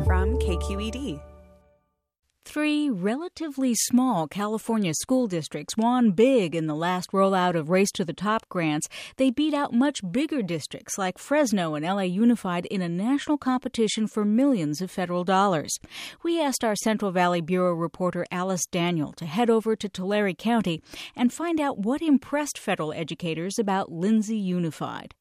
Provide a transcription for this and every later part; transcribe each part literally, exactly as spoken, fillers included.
from K Q E D. Three relatively small California school districts won big in the last rollout of Race to the Top grants. They beat out much bigger districts like Fresno and L A Unified in a national competition for millions of federal dollars. We asked our Central Valley Bureau reporter Alice Daniel to head over to Tulare County and find out what impressed federal educators about Lindsay Unified.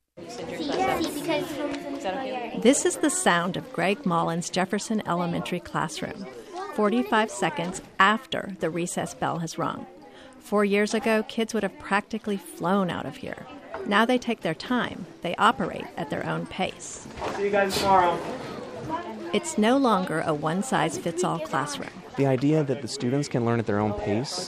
This is the sound of Greg Mullen's Jefferson Elementary classroom, forty-five seconds after the recess bell has rung. Four years ago, kids would have practically flown out of here. Now they take their time. They operate at their own pace. See you guys tomorrow. It's no longer a one-size-fits-all classroom. The idea that the students can learn at their own pace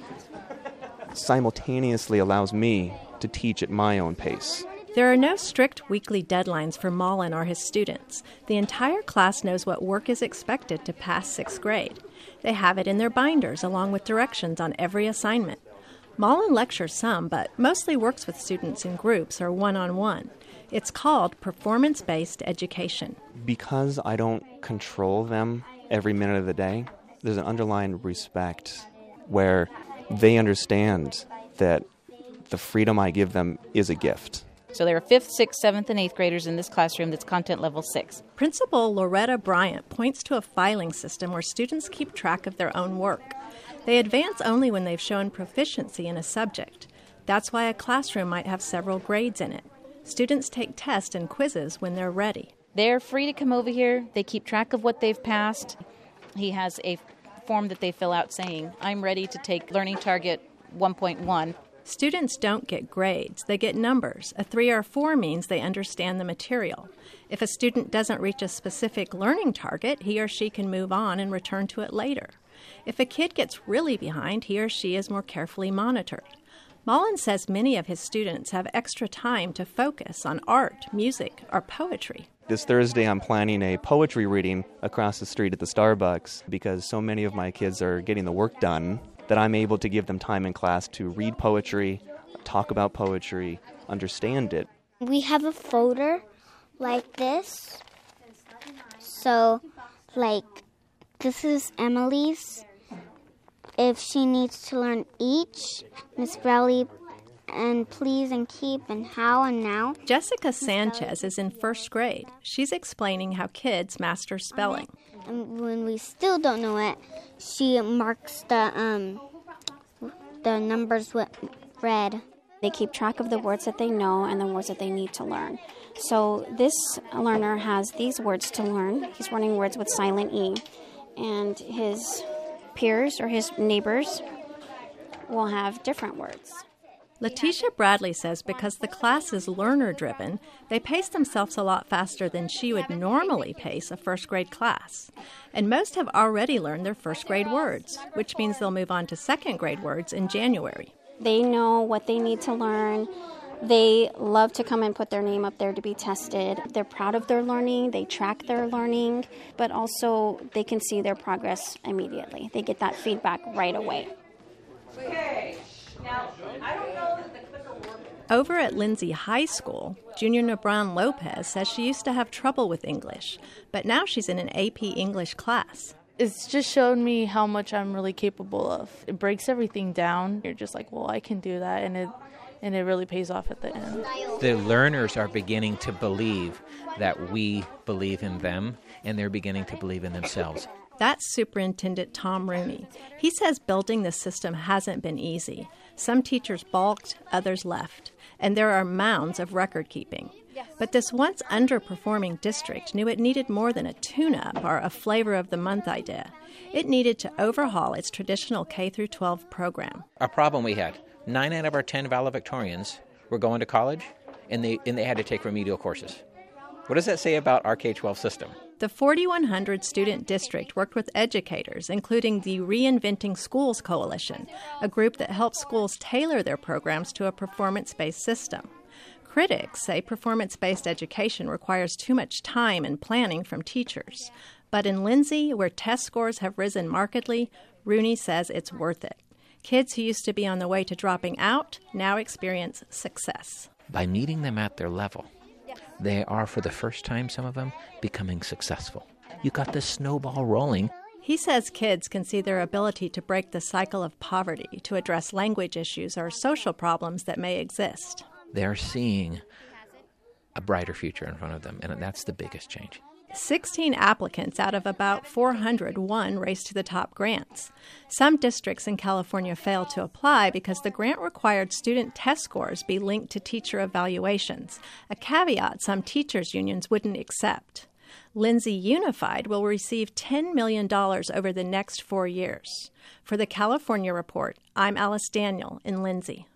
simultaneously allows me to teach at my own pace. There are no strict weekly deadlines for Mullen or his students. The entire class knows what work is expected to pass sixth grade. They have it in their binders along with directions on every assignment. Mullen lectures some, but mostly works with students in groups or one-on-one. It's called performance-based education. Because I don't control them every minute of the day, there's an underlying respect where they understand that the freedom I give them is a gift. So there are fifth, sixth, seventh, and eighth graders in this classroom that's content level six. Principal Loretta Bryant points to a filing system where students keep track of their own work. They advance only when they've shown proficiency in a subject. That's why a classroom might have several grades in it. Students take tests and quizzes when they're ready. They're free to come over here. They keep track of what they've passed. He has a form that they fill out saying, I'm ready to take Learning Target one point one. Students don't get grades, they get numbers. A three or four means they understand the material. If a student doesn't reach a specific learning target, he or she can move on and return to it later. If a kid gets really behind, he or she is more carefully monitored. Mullen says many of his students have extra time to focus on art, music, or poetry. This Thursday, I'm planning a poetry reading across the street at the Starbucks because so many of my kids are getting the work done that I'm able to give them time in class to read poetry, talk about poetry, understand it. We have a folder like this. So, like, this is Emily's. If she needs to learn each, Miss Bradley, and please and keep and how and now. Jessica Sanchez is in first grade. She's explaining how kids master spelling. And when we still don't know it, she marks the um the numbers with red. They keep track of the words that they know and the words that they need to learn. So this learner has these words to learn. He's learning words with silent E. And his peers or his neighbors will have different words. Letitia Bradley says because the class is learner-driven, they pace themselves a lot faster than she would normally pace a first-grade class. And most have already learned their first-grade words, which means they'll move on to second-grade words in January. They know what they need to learn. They love to come and put their name up there to be tested. They're proud of their learning. They track their learning, but also they can see their progress immediately. They get that feedback right away. Okay. Now, I don't know that the clicker works. Over at Lindsay High School, Junior Nebran Lopez says she used to have trouble with English, but now she's in an A P English class. It's just showed me how much I'm really capable of. It breaks everything down. You're just like, well, I can do that, and it and it really pays off at the end. The learners are beginning to believe that we believe in them, and they're beginning to believe in themselves. That's Superintendent Tom Rooney. He says building the system hasn't been easy. Some teachers balked, others left, and there are mounds of record keeping. But this once underperforming district knew it needed more than a tune-up or a flavor of the month idea. It needed to overhaul its traditional K through twelve program. A problem we had, nine out of our ten valedictorians were going to college, and they and they had to take remedial courses. What does that say about our K twelve system? The forty-one hundred student district worked with educators, including the Reinventing Schools Coalition, a group that helps schools tailor their programs to a performance-based system. Critics say performance-based education requires too much time and planning from teachers. But in Lindsay, where test scores have risen markedly, Rooney says it's worth it. Kids who used to be on the way to dropping out now experience success. By meeting them at their level, they are, for the first time, some of them, becoming successful. you got this snowball rolling. He says kids can see their ability to break the cycle of poverty, to address language issues or social problems that may exist. They're seeing a brighter future in front of them, and that's the biggest change. sixteen applicants out of about four hundred won Race to the Top grants. Some districts in California failed to apply because the grant required student test scores be linked to teacher evaluations, a caveat some teachers' unions wouldn't accept. Lindsay Unified will receive ten million dollars over the next four years. For the California Report, I'm Alice Daniel in Lindsay.